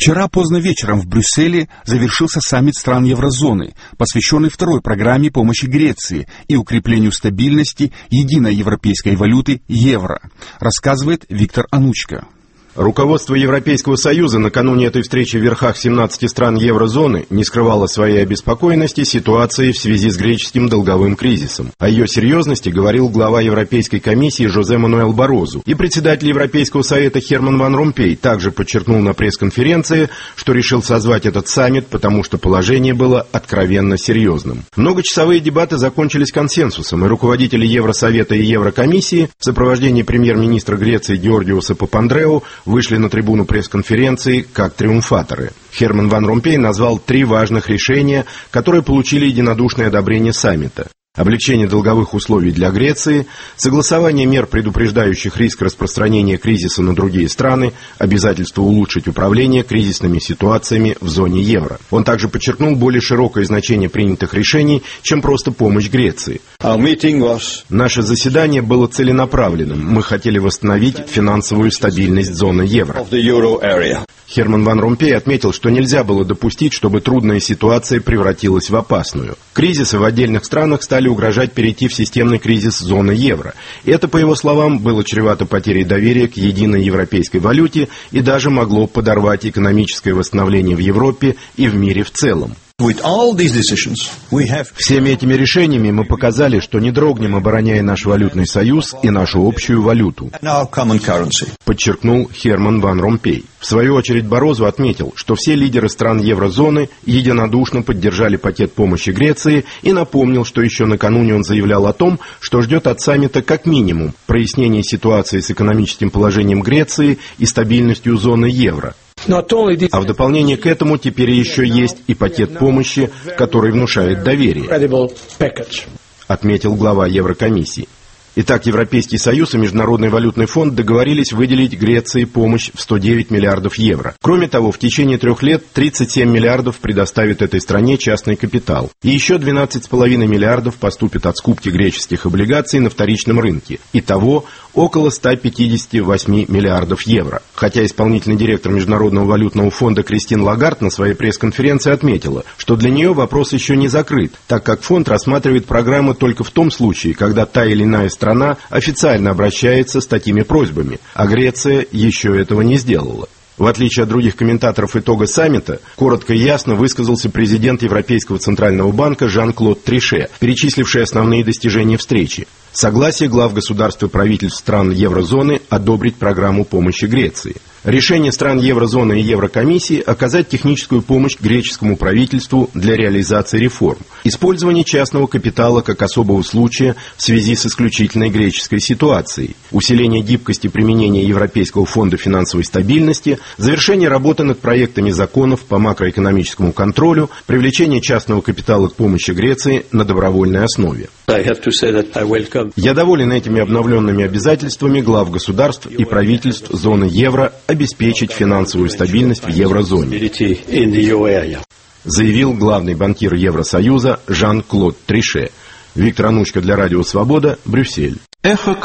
Вчера поздно вечером в Брюсселе завершился саммит стран еврозоны, посвященный второй программе помощи Греции и укреплению стабильности единой европейской валюты евро, рассказывает Виктор Анучко. Руководство Европейского Союза накануне этой встречи в верхах 17 стран еврозоны не скрывало своей обеспокоенности ситуацией в связи с греческим долговым кризисом. О ее серьезности говорил глава Европейской комиссии Жозе Мануэль Барозу. И председатель Европейского совета Херман Ван Ромпей также подчеркнул на пресс-конференции, что решил созвать этот саммит, потому что положение было откровенно серьезным. Многочасовые дебаты закончились консенсусом, и руководители Евросовета и Еврокомиссии в сопровождении премьер-министра Греции Георгиоса Папандреу вышли на трибуну пресс-конференции как триумфаторы. Херман Ван Ромпей назвал 3 важных решения, которые получили единодушное одобрение саммита. Облегчение долговых условий для Греции, согласование мер, предупреждающих риск распространения кризиса на другие страны, обязательство улучшить управление кризисными ситуациями в зоне евро. Он также подчеркнул более широкое значение принятых решений, чем просто помощь Греции. Наше заседание было целенаправленным. Мы хотели восстановить финансовую стабильность зоны евро. Херман Ван Ромпей отметил, что нельзя было допустить, чтобы трудная ситуация превратилась в опасную. Кризисы в отдельных странах стали угрожать перейти в системный кризис зоны евро. Это, по его словам, было чревато потерей доверия к единой европейской валюте и даже могло подорвать экономическое восстановление в Европе и в мире в целом. Всеми этими решениями мы показали, что не дрогнем, обороняя наш валютный союз и нашу общую валюту, подчеркнул Херман Ван Ромпей. В свою очередь Барозу отметил, что все лидеры стран еврозоны единодушно поддержали пакет помощи Греции и напомнил, что еще накануне он заявлял о том, что ждет от саммита как минимум прояснение ситуации с экономическим положением Греции и стабильностью зоны евро. А в дополнение к этому теперь еще есть и пакет помощи, который внушает доверие, отметил глава Еврокомиссии. Итак, Европейский Союз и Международный валютный фонд договорились выделить Греции помощь в 109 миллиардов евро. Кроме того, в течение 3 лет 37 миллиардов предоставит этой стране частный капитал. И еще 12,5 миллиардов поступит от скупки греческих облигаций на вторичном рынке. Итого около 158 миллиардов евро. Хотя исполнительный директор Международного валютного фонда Кристин Лагард на своей пресс-конференции отметила, что для нее вопрос еще не закрыт, так как фонд рассматривает программы только в том случае, когда та или иная страна официально обращается с такими просьбами, а Греция еще этого не сделала. В отличие от других комментаторов итога саммита, коротко и ясно высказался президент Европейского центрального банка Жан-Клод Трише, перечисливший основные достижения встречи. Согласие глав государств и правительств стран еврозоны одобрить программу помощи Греции. Решение стран еврозоны и Еврокомиссии оказать техническую помощь греческому правительству для реализации реформ. Использование частного капитала как особого случая в связи с исключительной греческой ситуацией. Усиление гибкости применения Европейского фонда финансовой стабильности. Завершение работы над проектами законов по макроэкономическому контролю. Привлечение частного капитала к помощи Греции на добровольной основе. Я доволен этими обновленными обязательствами глав государств и правительств зоны евро обеспечить финансовую стабильность в еврозоне, заявил главный банкир Евросоюза Жан-Клод Трише. Виктор Анучко для Радио Свобода, Брюссель.